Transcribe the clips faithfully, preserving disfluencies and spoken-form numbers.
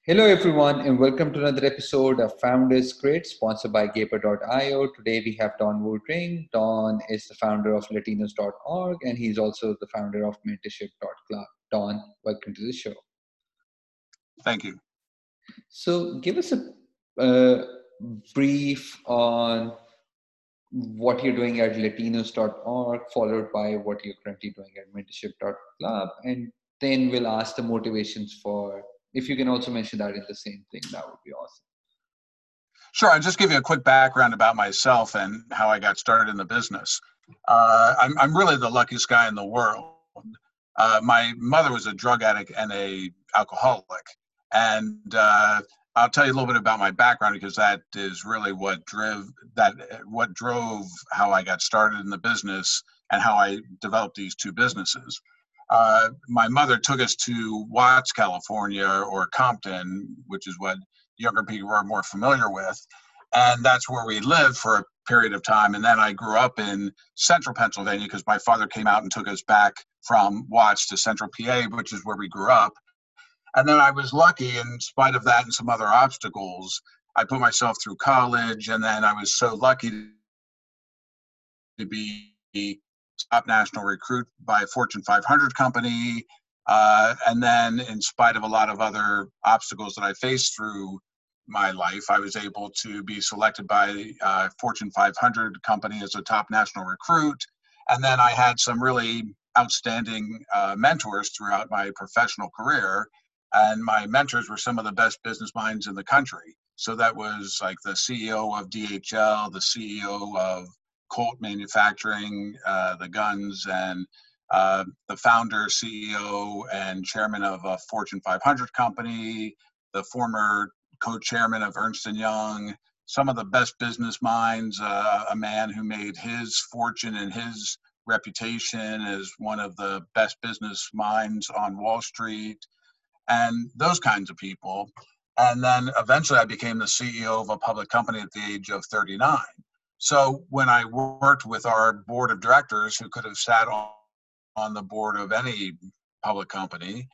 Hello, everyone, and welcome to another episode of Founders Grid, sponsored by Gaper dot io. Today we have Don Woodring. Don is the founder of Latinos dot org, and he's also the founder of Mentorship dot club. Don, welcome to the show. Thank you. So, give us a uh, brief on what you're doing at Latinos dot org, followed by what you're currently doing at Mentorship dot club, and then we'll ask the motivations for. If you can also mention that in the same thing, that would be awesome. Sure. I'll just give you a quick background about myself and how I got started in the business. Uh, I'm, I'm really the luckiest guy in the world. Uh, my mother was a drug addict and a alcoholic. And uh, I'll tell you a little bit about my background because that is really what drove that what drove how I got started in the business and how I developed these two businesses. Uh, my mother took us to Watts, California, or Compton, which is what younger people are more familiar with. And that's where we lived for a period of time. And then I grew up in central Pennsylvania because my father came out and took us back from Watts to central P A, which is where we grew up. And then I was lucky, in spite of that and some other obstacles, I put myself through college. And then I was so lucky to be top national recruit by a Fortune five hundred company. Uh, and then in spite of a lot of other obstacles that I faced through my life, I was able to be selected by a Fortune five hundred company as a top national recruit. And then I had some really outstanding uh, mentors throughout my professional career. And my mentors were some of the best business minds in the country. So that was like the C E O of D H L, the C E O of Colt Manufacturing, uh, the guns, and uh, the founder, C E O, and chairman of a Fortune five hundred company, the former co-chairman of Ernst and Young, some of the best business minds, uh, a man who made his fortune and his reputation as one of the best business minds on Wall Street, and those kinds of people. And then eventually I became the C E O of a public company at the age of thirty-nine. So when I worked with our board of directors, who could have sat on, on the board of any public company,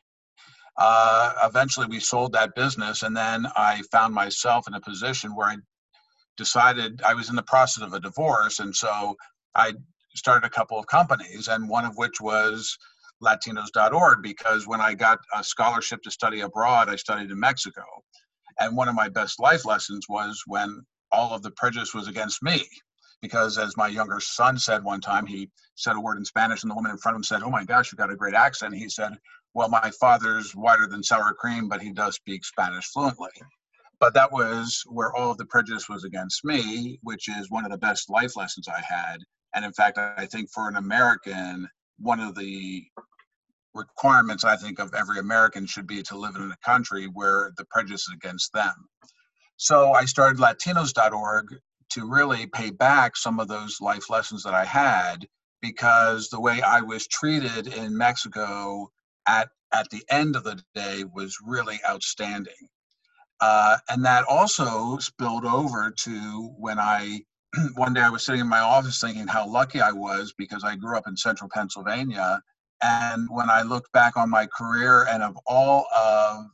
uh, eventually we sold that business. And then I found myself in a position where I decided I was in the process of a divorce. And so I started a couple of companies, and one of which was Latinos dot org, because when I got a scholarship to study abroad, I studied in Mexico. And one of my best life lessons was when all of the prejudice was against me, because as my younger son said one time, he said a word in Spanish and the woman in front of him said, "Oh my gosh, you've got a great accent." And he said, "Well, my father's whiter than sour cream, but he does speak Spanish fluently." But that was where all of the prejudice was against me, which is one of the best life lessons I had. And in fact, I think for an American, one of the requirements I think of every American should be to live in a country where the prejudice is against them. So I started Latinos dot org to really pay back some of those life lessons that I had, because the way I was treated in Mexico at, at the end of the day was really outstanding. Uh, and that also spilled over to when I, one day I was sitting in my office thinking how lucky I was because I grew up in central Pennsylvania. And when I looked back on my career and of all of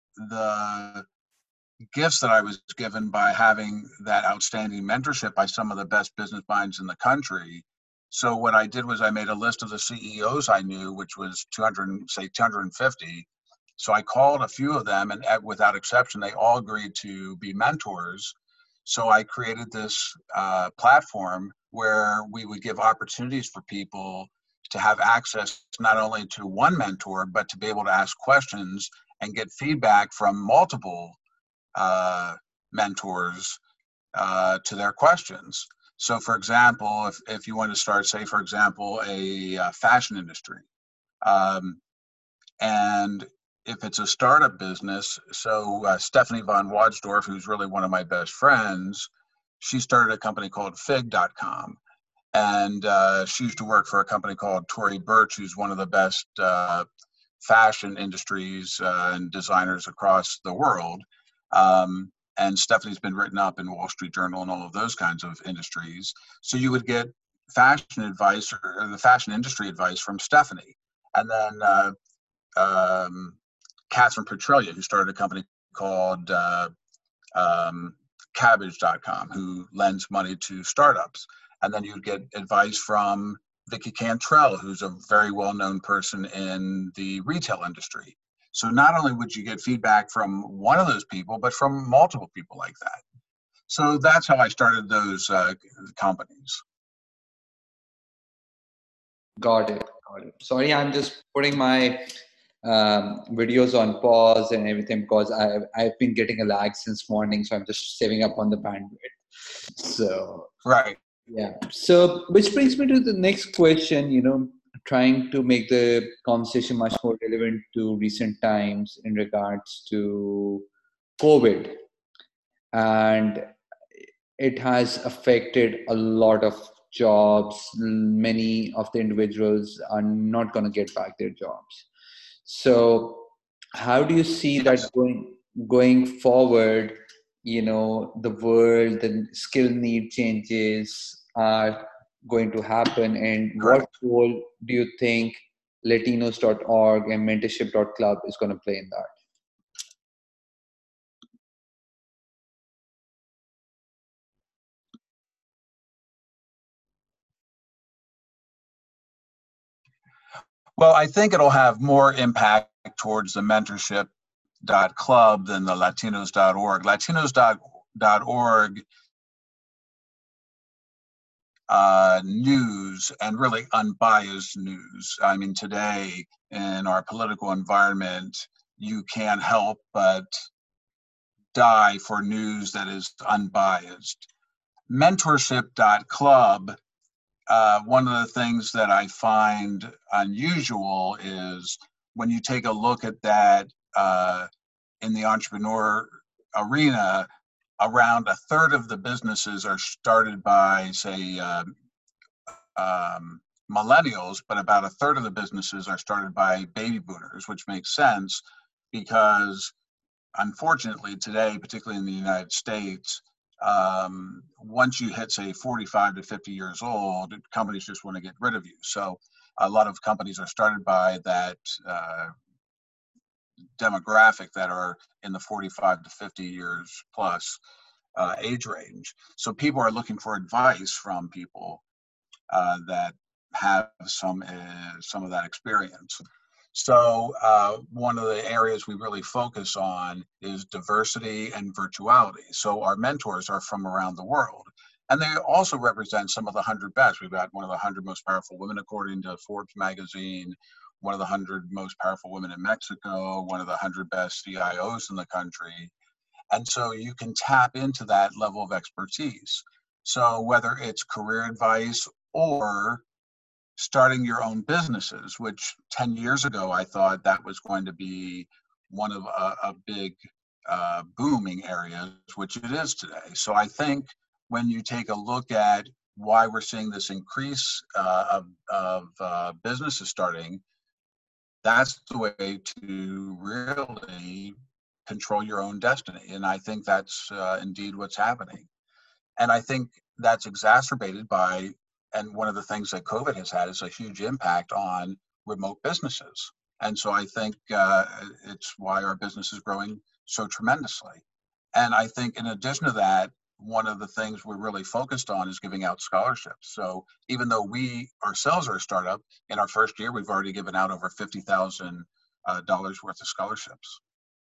the gifts that I was given by having that outstanding mentorship by some of the best business minds in the country. So what I did was I made a list of the C E Os I knew, which was two hundred, say two hundred fifty. So I called a few of them, and without exception, they all agreed to be mentors. So I created this uh, platform where we would give opportunities for people to have access not only to one mentor, but to be able to ask questions and get feedback from multiple uh, mentors uh, to their questions. So for example, if, if you want to start, say, for example, a uh, fashion industry, um, and if it's a startup business, so uh, Stephanie von Wadsdorf, who's really one of my best friends, she started a company called Fig dot com. And uh, she used to work for a company called Tory Burch, who's one of the best uh, fashion industries uh, and designers across the world. Um, and Stephanie's been written up in Wall Street Journal and all of those kinds of industries. So you would get fashion advice or, or the fashion industry advice from Stephanie. And then uh, um, Catherine Petralia, who started a company called uh, um, Cabbage dot com, who lends money to startups. And then you'd get advice from Vicky Cantrell, who's a very well-known person in the retail industry. So not only would you get feedback from one of those people, but from multiple people like that. So that's how I started those uh, companies. Got it. Got it. Sorry, I'm just putting my um, videos on pause and everything because I've, I've been getting a lag since morning. So I'm just saving up on the bandwidth. So, right. Yeah. So, which brings me to the next question, you know, trying to make the conversation much more relevant to recent times in regards to COVID. And it has affected a lot of jobs. Many of the individuals are not going to get back their jobs. So, how do you see that Yes. going going forward? You know, the world, the skill need changes are going to happen, and what Correct. role do you think Latinos dot org and mentorship dot club is going to play in that? Well, I think it'll have more impact towards the mentorship dot club than the Latinos dot org. Latinos dot org uh, news, and really unbiased news. I mean, today in our political environment, you can't help but die for news that is unbiased. Mentorship dot club, uh, one of the things that I find unusual is when you take a look at that uh, in the entrepreneur arena, around a third of the businesses are started by, say, uh, um, millennials, but about a third of the businesses are started by baby boomers, which makes sense because unfortunately today, particularly in the United States, um, once you hit, say, forty-five to fifty years old, companies just want to get rid of you. So a lot of companies are started by that uh, demographic that are in the forty-five to fifty years plus uh, age range. So people are looking for advice from people uh, that have some uh, some of that experience. So uh, one of the areas we really focus on is diversity and virtuality. So our mentors are from around the world. And they also represent some of the one hundred best. We've got one of the one hundred most powerful women according to Forbes magazine, one of the one hundred most powerful women in Mexico, one of the one hundred best C I Os in the country. And so you can tap into that level of expertise. So whether it's career advice or starting your own businesses, which ten years ago I thought that was going to be one of a, a big uh, booming areas, which it is today. So I think when you take a look at why we're seeing this increase uh, of, of uh, businesses starting, that's the way to really control your own destiny. And I think that's uh, indeed what's happening. And I think that's exacerbated by, and one of the things that COVID has had is a huge impact on remote businesses. And so I think uh, it's why our business is growing so tremendously. And I think in addition to that, one of the things we're really focused on is giving out scholarships. So even though we ourselves are a startup, in our first year, we've already given out over fifty thousand dollars uh, worth of scholarships.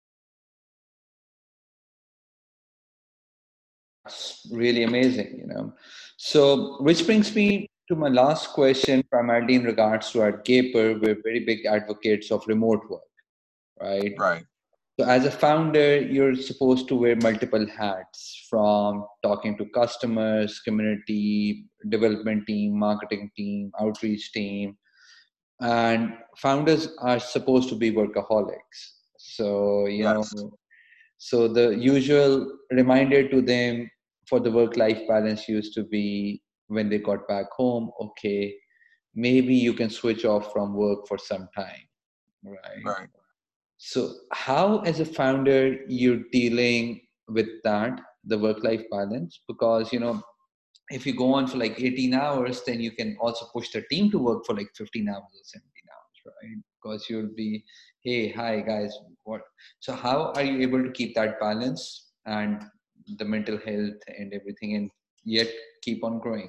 It's really amazing, you know. So, which brings me to my last question, primarily in regards to our Gaper. We're very big advocates of remote work, right? Right. So, as a founder, you're supposed to wear multiple hats, from talking to customers, community development team, marketing team, outreach team, and founders are supposed to be workaholics. So, you know, Yes. so the usual reminder to them for the work-life balance used to be when they got back home, okay, maybe you can switch off from work for some time, right? Right. So how, as a founder, you're dealing with that, the work-life balance? Because, you know, if you go on for like eighteen hours, then you can also push the team to work for like fifteen hours or seventeen right? Because you'll be, hey, hi guys, what? So how are you able to keep that balance and the mental health and everything, and yet keep on growing?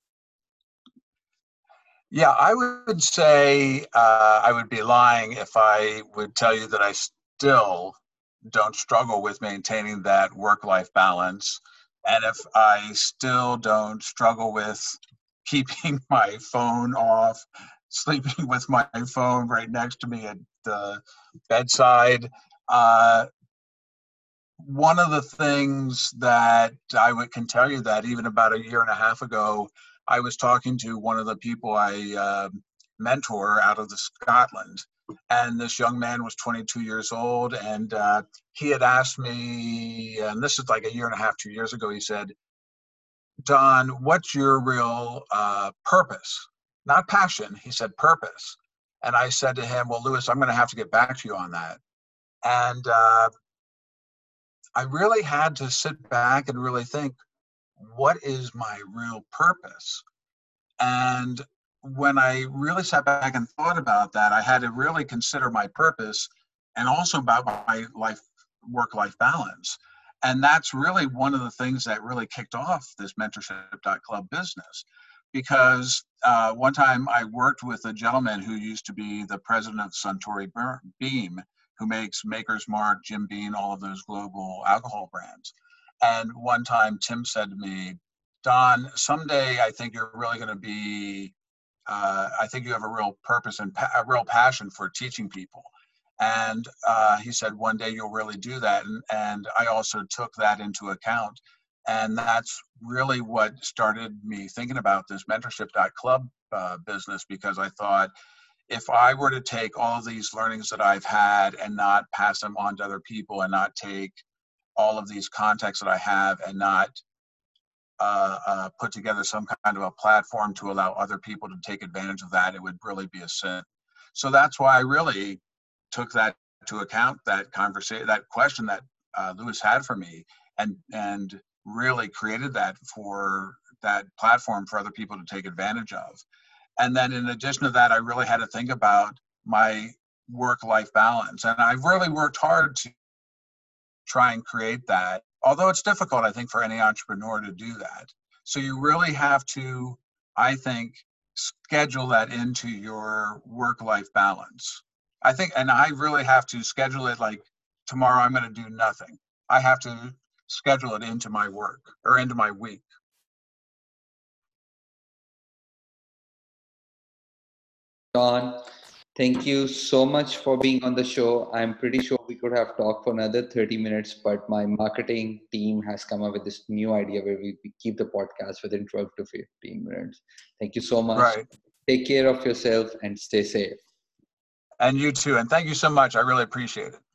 Yeah, I would say uh, I would be lying if I would tell you that I still don't struggle with maintaining that work-life balance. And if I still don't struggle with keeping my phone off, sleeping with my phone right next to me at the bedside, uh, one of the things that I would, can tell you that even about a year and a half ago, I was talking to one of the people I uh, mentor out of the Scotland, and this young man was twenty-two years old, and uh, he had asked me, and this is like a year and a half, two years ago. He said, "Don, what's your real uh, purpose? Not passion." He said, "Purpose." And I said to him, "Well, Lewis, I'm going to have to get back to you on that." And uh, I really had to sit back and really think, what is my real purpose? And when I really sat back and thought about that, I had to really consider my purpose and also about my life, work-life balance. And that's really one of the things that really kicked off this mentorship dot club business. Because uh, one time I worked with a gentleman who used to be the president of Suntory Beam, who makes Maker's Mark, Jim Beam, all of those global alcohol brands. And one time Tim said to me, "Don, someday I think you're really going to be, uh, I think you have a real purpose and pa- a real passion for teaching people." And uh, he said, "One day you'll really do that." And, and I also took that into account. And that's really what started me thinking about this mentorship dot club uh, business, because I thought, if I were to take all of these learnings that I've had and not pass them on to other people, and not take all of these contacts that I have and not uh, uh, put together some kind of a platform to allow other people to take advantage of that, it would really be a sin. So that's why I really took that to account, that conversation, that question that uh, Lewis had for me, and and really created that for that platform for other people to take advantage of. And then in addition to that, I really had to think about my work-life balance, and I've really worked hard to try and create that. Although it's difficult, I think, for any entrepreneur to do that. So you really have to, I think, schedule that into your work-life balance. I think, and I really have to schedule it like, tomorrow I'm going to do nothing. I have to schedule it into my work or into my week. Don, thank you so much for being on the show. I'm pretty sure we could have talked for another thirty minutes, but my marketing team has come up with this new idea where we we keep the podcast within twelve to fifteen minutes. Thank you so much. Right. Take care of yourself and stay safe. And you too. And thank you so much. I really appreciate it.